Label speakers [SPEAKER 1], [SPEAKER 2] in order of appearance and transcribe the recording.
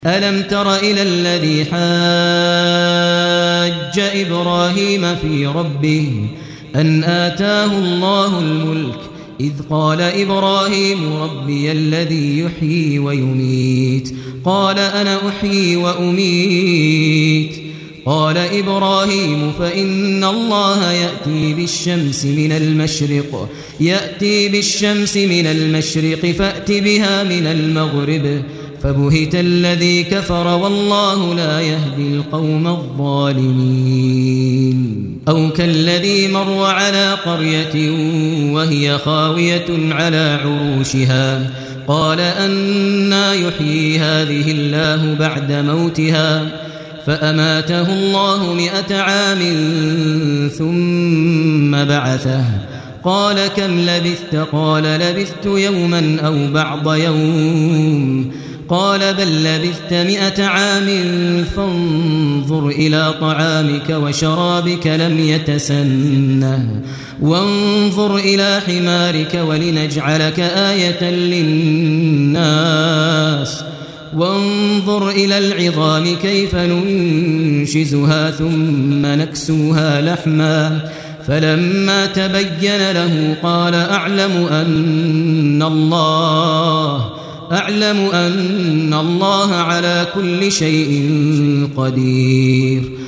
[SPEAKER 1] ألم تر إلى الذي حاج إبراهيم في ربه أن آتاه الله الملك إذ قال إبراهيم ربي الذي يحيي ويميت قال أنا أحيي وأميت قال إبراهيم فإن الله يأتي بالشمس من المشرق فأت بها من المغرب فبهت الذي كفر والله لا يهدي القوم الظالمين أو كالذي مر على قرية وهي خاوية على عروشها قال أنى يحيي هذه الله بعد موتها فأماته الله 100 عام ثم بعثه قال كم لبثت قال لبثت يوما أو بعض يوم قال بل لبثت 100 عام فانظر إلى طعامك وشرابك لم يتسنه وانظر إلى حمارك ولنجعلك آية للناس وانظر إلى العظام كيف ننشزها ثم نكسوها لحما فلما تبين له قال أعلم أن الله على كل شيء قدير